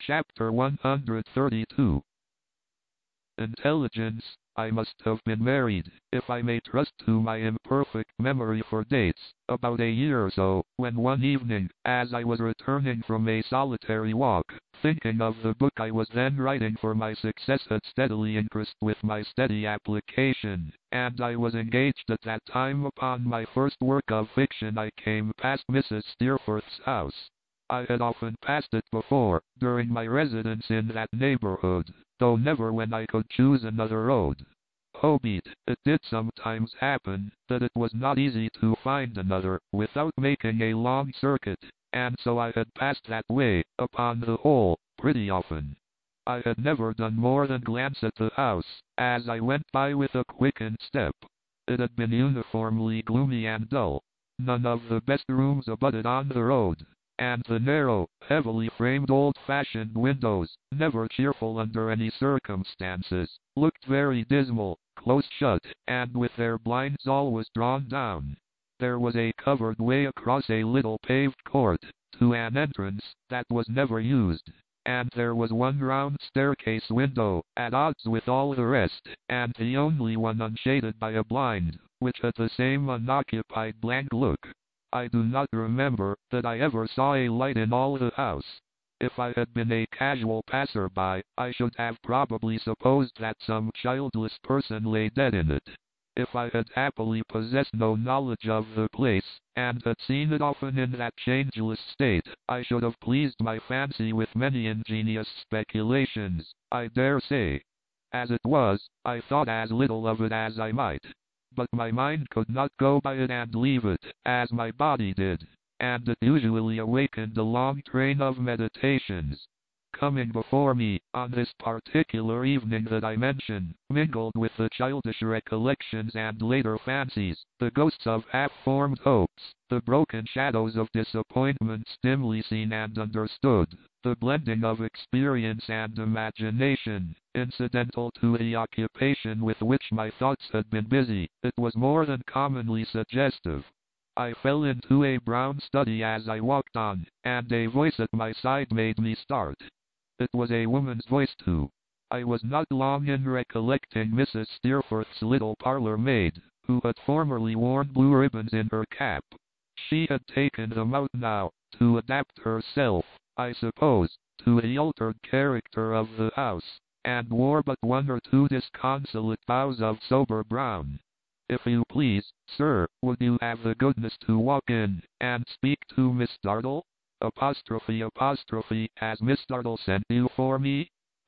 Chapter 132. Intelligence. I must have been married, if I may trust to my imperfect memory for dates, about a year or so, when one evening, as I was returning from a solitary walk, thinking of the book I was then writing for my success had steadily increased with my steady application, and I was engaged at that time upon my first work of fiction, I came past Mrs. Steerforth's house. I had often passed it before, during my residence in that neighborhood, though never when I could choose another road. Howbeit, it did sometimes happen, that it was not easy to find another, without making a long circuit, and so I had passed that way, upon the whole, pretty often. I had never done more than glance at the house, as I went by with a quickened step. It had been uniformly gloomy and dull. None of the best rooms abutted on the road, and the narrow, heavily framed old-fashioned windows, never cheerful under any circumstances, looked very dismal, close shut, and with their blinds always drawn down. There was a covered way across a little paved court, to an entrance that was never used, and there was one round staircase window, at odds with all the rest, and the only one unshaded by a blind, which had the same unoccupied blank look. I do not remember that I ever saw a light in all the house. If I had been a casual passer-by, I should have probably supposed that some childless person lay dead in it. If I had happily possessed no knowledge of the place, and had seen it often in that changeless state, I should have pleased my fancy with many ingenious speculations, I dare say. As it was, I thought as little of it as I might. But my mind could not go by it and leave it, as my body did, and it usually awakened a long train of meditations. Coming before me, on this particular evening that I mention, mingled with the childish recollections and later fancies, the ghosts of half-formed hopes, the broken shadows of disappointments dimly seen and understood, the blending of experience and imagination, incidental to the occupation with which my thoughts had been busy. It was more than commonly suggestive. I fell into a brown study as I walked on, and a voice at my side made me start. It was a woman's voice too. I was not long in recollecting Mrs. Steerforth's little parlor maid, who had formerly worn blue ribbons in her cap. She had taken them out now, to adapt herself, I suppose, to the altered character of the house, and wore but one or two disconsolate bows of sober brown. "If you please, sir, would you have the goodness to walk in, and speak to Miss Dartle? Has Miss Dartle sent you for me?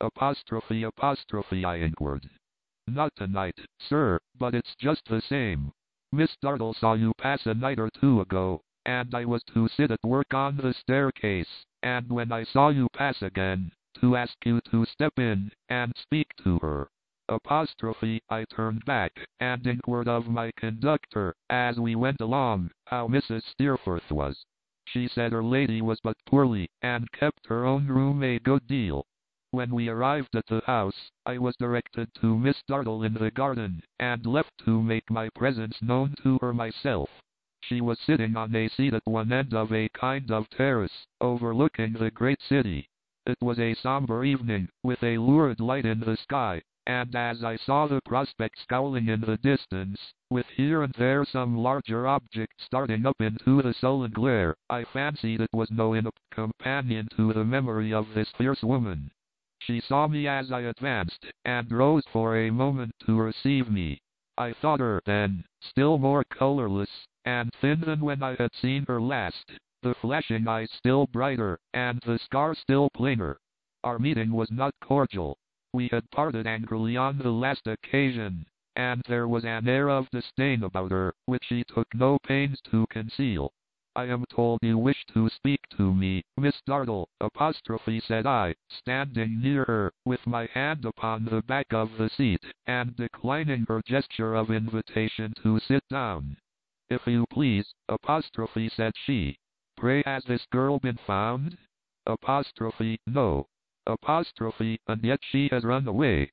I inquired. "Not tonight, sir, but it's just the same. Miss Dartle saw you pass a night or two ago, and I was to sit at work on the staircase, and when I saw you pass again, to ask you to step in, and speak to her. I turned back, and inquired of my conductor, as we went along, how Mrs. Steerforth was. She said her lady was but poorly, and kept her own room a good deal. When we arrived at the house, I was directed to Miss Dartle in the garden, and left to make my presence known to her myself. She was sitting on a seat at one end of a kind of terrace, overlooking the great city. It was a somber evening, with a lurid light in the sky, and as I saw the prospect scowling in the distance, with here and there some larger object starting up into the sullen glare, I fancied it was no inapt companion to the memory of this fierce woman. She saw me as I advanced, and rose for a moment to receive me. I thought her, then, still more colorless and thin than when I had seen her last, the flashing eyes still brighter, and the scar still plainer. Our meeting was not cordial. We had parted angrily on the last occasion, and there was an air of disdain about her, which she took no pains to conceal. "I am told you wish to speak to me, Miss Dartle," said I, standing near her, with my hand upon the back of the seat, and declining her gesture of invitation to sit down. "If you please, said she. "Pray has this girl been found?" "No." "And yet she has run away."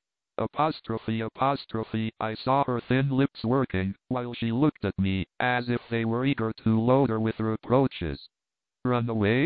I saw her thin lips working, while she looked at me, as if they were eager to load her with reproaches. "Run away?"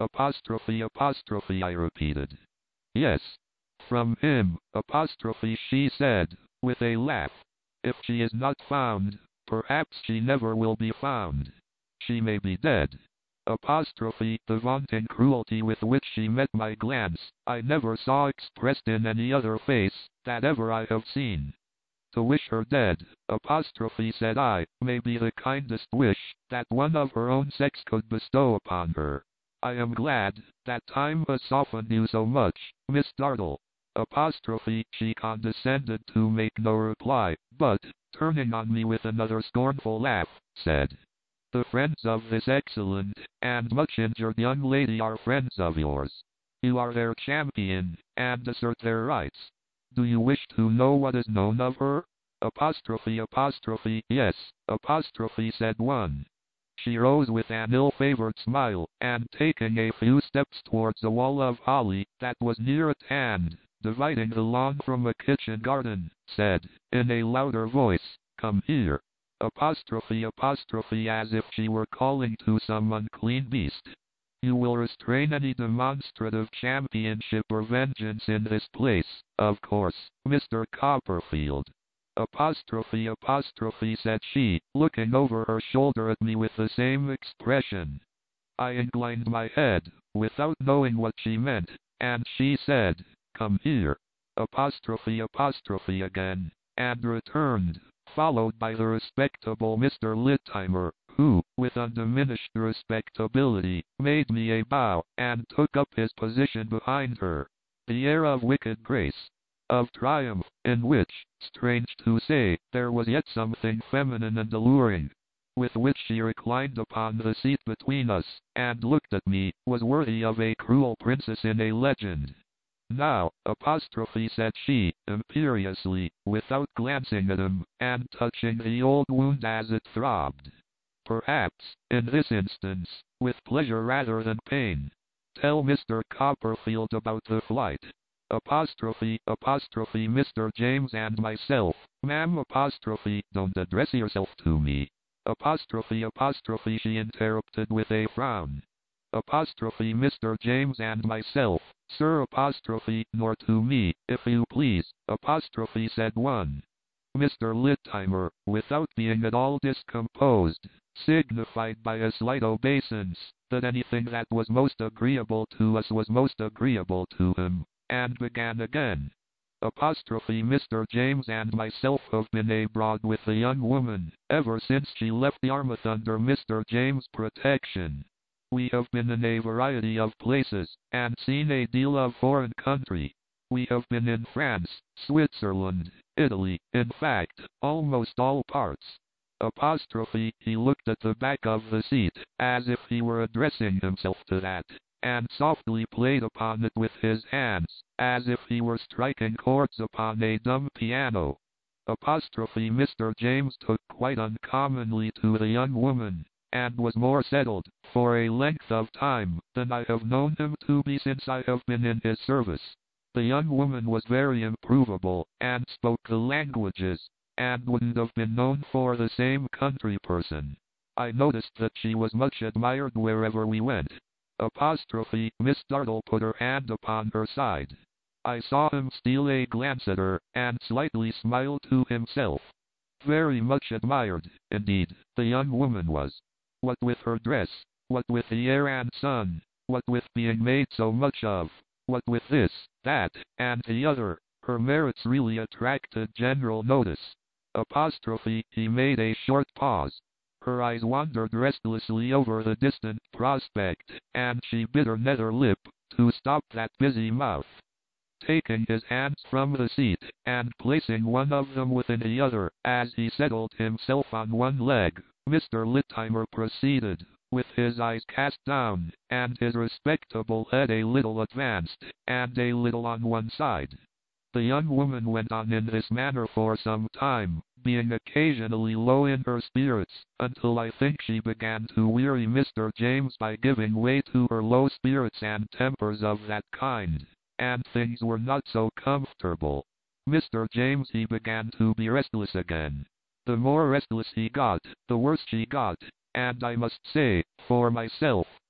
Apostrophe, apostrophe, I repeated. Yes. From him, apostrophe, she said, with a laugh. If she is not found, perhaps she never will be found. She may be dead. Apostrophe, the vaunting cruelty with which she met my glance, I never saw expressed in any other face, that ever I have seen. To wish her dead, apostrophe, said I, may be the kindest wish that one of her own sex could bestow upon her. I am glad that time has softened you so much, Miss Dartle. Apostrophe, she condescended to make no reply, but, turning on me with another scornful laugh, said, the friends of this excellent and much injured young lady are friends of yours. You are their champion, and assert their rights. Do you wish to know what is known of her? Apostrophe, apostrophe, yes, apostrophe, said one. She rose with an ill-favored smile, and taking a few steps towards a wall of holly that was near at hand, dividing the lawn from a kitchen garden, said, in a louder voice, come here. Apostrophe, apostrophe, as if she were calling to some unclean beast. You will restrain any demonstrative championship or vengeance in this place, of course, Mr. Copperfield. Apostrophe, apostrophe, said she, looking over her shoulder at me with the same expression. I inclined my head, without knowing what she meant, and she said, come here. Apostrophe, apostrophe again, and returned, followed by the respectable Mr. Littimer, who, with undiminished respectability, made me a bow, and took up his position behind her. The air of wicked grace, of triumph, in which, strange to say, there was yet something feminine and alluring, with which she reclined upon the seat between us, and looked at me, was worthy of a cruel princess in a legend. Now, apostrophe, said she, imperiously, without glancing at him, and touching the old wound as it throbbed. Perhaps, in this instance, with pleasure rather than pain. Tell Mr. Copperfield about the flight. Apostrophe, apostrophe, Mr. James and myself. Ma'am, apostrophe, don't address yourself to me. Apostrophe, apostrophe, she interrupted with a frown. Apostrophe, Mr. James and myself. Sir, apostrophe, nor to me, if you please, apostrophe, said one. Mr. Littimer, without being at all discomposed, signified by a slight obeisance, that anything that was most agreeable to us was most agreeable to him, and began again. Apostrophe, Mr. James and myself have been abroad with the young woman, ever since she left Yarmouth under Mr. James' protection. We have been in a variety of places, and seen a deal of foreign country. We have been in France, Switzerland, Italy, in fact, almost all parts. Apostrophe, he looked at the back of the seat, as if he were addressing himself to that, and softly played upon it with his hands, as if he were striking chords upon a dumb piano. Apostrophe, Mr. James took quite uncommonly to the young woman, and was more settled, for a length of time, than I have known him to be since I have been in his service. The young woman was very improvable, and spoke the languages, and wouldn't have been known for the same country person. I noticed that she was much admired wherever we went. Apostrophe, Miss Dartle put her hand upon her side. I saw him steal a glance at her, and slightly smile to himself. Very much admired, indeed, the young woman was. What with her dress, what with the air and sun, what with being made so much of, what with this, that, and the other, her merits really attracted general notice. Apostrophe, he made a short pause. Her eyes wandered restlessly over the distant prospect, and she bit her nether lip, to stop that busy mouth. Taking his hands from the seat, and placing one of them within the other, as he settled himself on one leg, Mr. Littimer proceeded, with his eyes cast down, and his respectable head a little advanced, and a little on one side. The young woman went on in this manner for some time, being occasionally low in her spirits, until I think she began to weary Mr. James by giving way to her low spirits and tempers of that kind, and things were not so comfortable. Mr. James, he began to be restless again. The more restless he got, the worse she got, and I must say, for myself,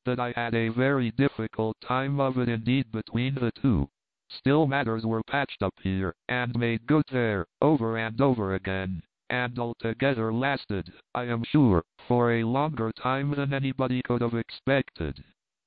that I had a very difficult time of it indeed between the two. Still matters were patched up here, and made good there, over and over again, and altogether lasted, I am sure, for a longer time than anybody could have expected.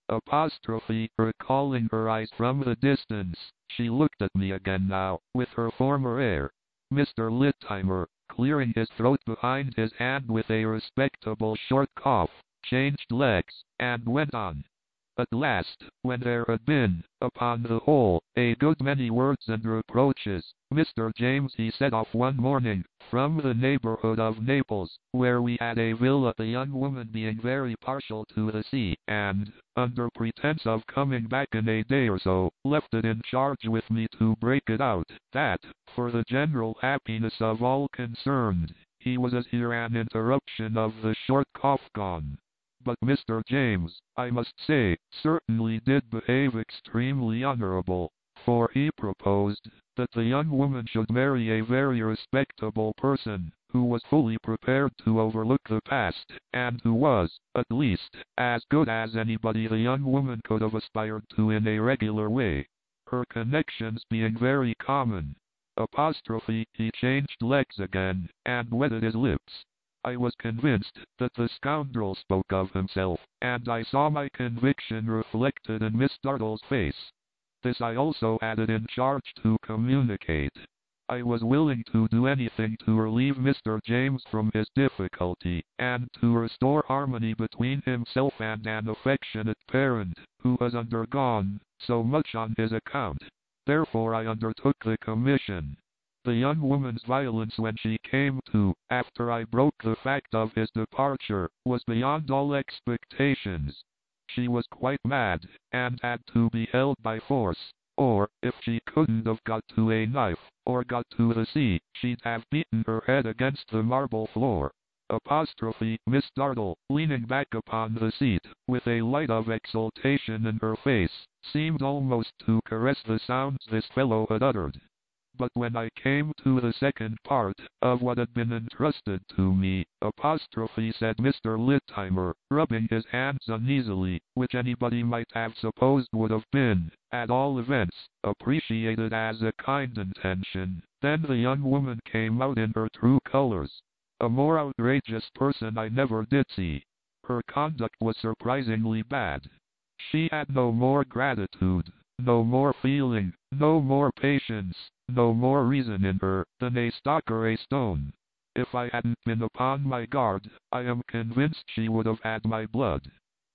Recalling her eyes from the distance, she looked at me again now, with her former air. Mr. Littimer, clearing his throat behind his hand with a respectable short cough, changed legs, and went on. At last, when there had been, upon the whole, a good many words and reproaches, Mr. James he set off one morning, from the neighborhood of Naples, where we had a villa, the young woman being very partial to the sea, and, under pretense of coming back in a day or so, left it in charge with me to break it out, that, for the general happiness of all concerned, he was as here an interruption of the short cough gone. But Mr. James, I must say, certainly did behave extremely honorable, for he proposed that the young woman should marry a very respectable person, who was fully prepared to overlook the past, and who was, at least, as good as anybody the young woman could have aspired to in a regular way, her connections being very common. He changed legs again, and wetted his lips. I was convinced that the scoundrel spoke of himself, and I saw my conviction reflected in Miss Dartle's face. This I also had it in charge to communicate. I was willing to do anything to relieve Mr. James from his difficulty, and to restore harmony between himself and an affectionate parent, who has undergone so much on his account. Therefore I undertook the commission. The young woman's violence when she came to, after I broke the fact of his departure, was beyond all expectations. She was quite mad, and had to be held by force, or, if she couldn't have got to a knife, or got to the sea, she'd have beaten her head against the marble floor. Miss Dartle, leaning back upon the seat, with a light of exultation in her face, seemed almost to caress the sounds this fellow had uttered. But when I came to the second part of what had been entrusted to me, said Mr. Littimer, rubbing his hands uneasily, which anybody might have supposed would have been, at all events, appreciated as a kind intention, then the young woman came out in her true colors. A more outrageous person I never did see. Her conduct was surprisingly bad. She had no more gratitude, no more feeling, no more patience, no more reason in her, than a stock or a stone. If I hadn't been upon my guard, I am convinced she would have had my blood.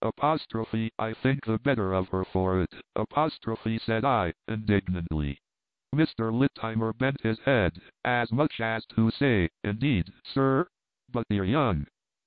I think the better of her for it, said I, indignantly. Mr. Littimer bent his head, as much as to say, indeed, sir, but you're young,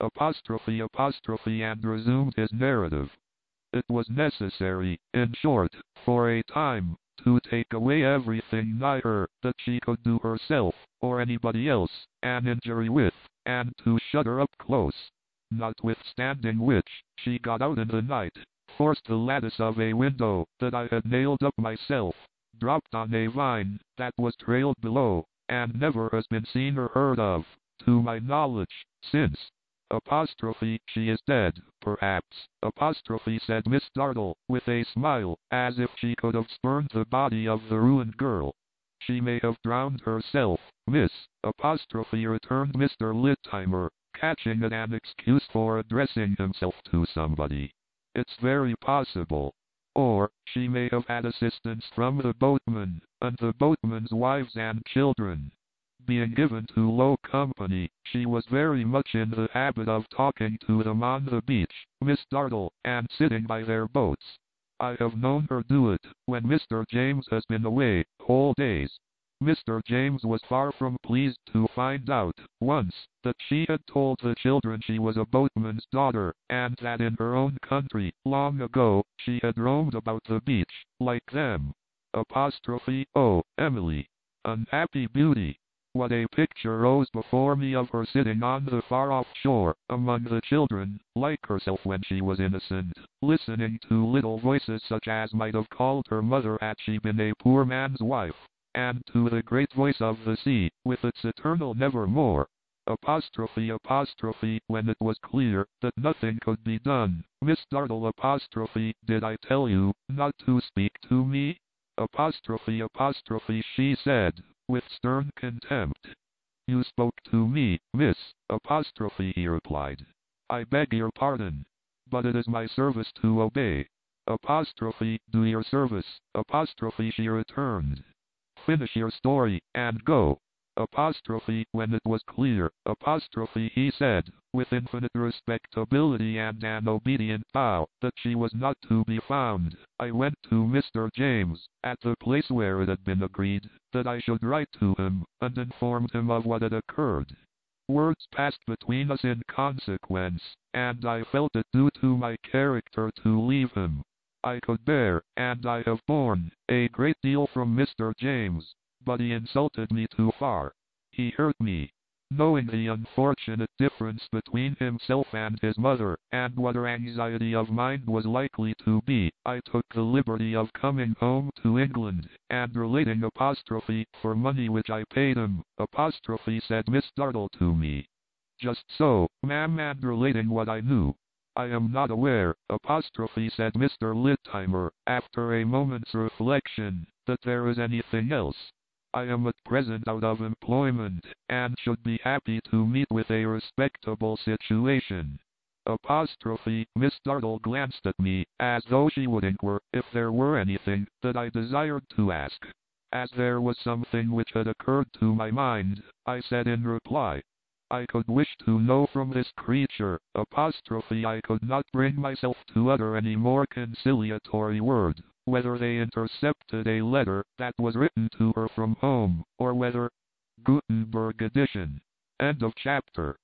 and resumed his narrative. It was necessary, in short, for a time, to take away everything nigh her that she could do herself, or anybody else, an injury with, and to shut her up close. Notwithstanding which, she got out in the night, forced the lattice of a window that I had nailed up myself, dropped on a vine that was trailed below, and never has been seen or heard of, to my knowledge, since. She is dead, perhaps, said Miss Dartle, with a smile, as if she could have spurned the body of the ruined girl. She may have drowned herself, miss, returned Mr. Littimer, catching at an excuse for addressing himself to somebody. It's very possible. Or, she may have had assistance from the boatman, and the boatman's wives and children. Being given to low company, she was very much in the habit of talking to them on the beach, Miss Dartle, and sitting by their boats. I have known her do it, when Mr. James has been away, whole days. Mr. James was far from pleased to find out, once, that she had told the children she was a boatman's daughter, and that in her own country, long ago, she had roamed about the beach, like them. Oh, Emily! Unhappy beauty! What a picture rose before me of her sitting on the far-off shore, among the children, like herself when she was innocent, listening to little voices such as might have called her mother had she been a poor man's wife, and to the great voice of the sea, with its eternal nevermore. When it was clear that nothing could be done. Miss Dartle did I tell you not to speak to me? She said, with stern contempt. You spoke to me, miss, he replied. I beg your pardon. But it is my service to obey. Do your service, she returned. Finish your story, and go. When it was clear, he said, with infinite respectability and an obedient bow, that she was not to be found. I went to Mr. James, at the place where it had been agreed that I should write to him, and informed him of what had occurred. Words passed between us in consequence, and I felt it due to my character to leave him. I could bear, and I have borne, a great deal from Mr. James, but he insulted me too far. He hurt me. Knowing the unfortunate difference between himself and his mother, and what her anxiety of mind was likely to be, I took the liberty of coming home to England, and relating for money which I paid him, said Miss Dartle to me. Just so, ma'am, and relating what I knew. I am not aware, said Mr. Littimer, after a moment's reflection, that there is anything else. I am at present out of employment, and should be happy to meet with a respectable situation. Miss Dartle glanced at me, as though she would inquire if there were anything that I desired to ask. As there was something which had occurred to my mind, I said in reply, I could wish to know from this creature, I could not bring myself to utter any more conciliatory word, whether they intercepted a letter that was written to her from home, or whether. Gutenberg edition. End of chapter.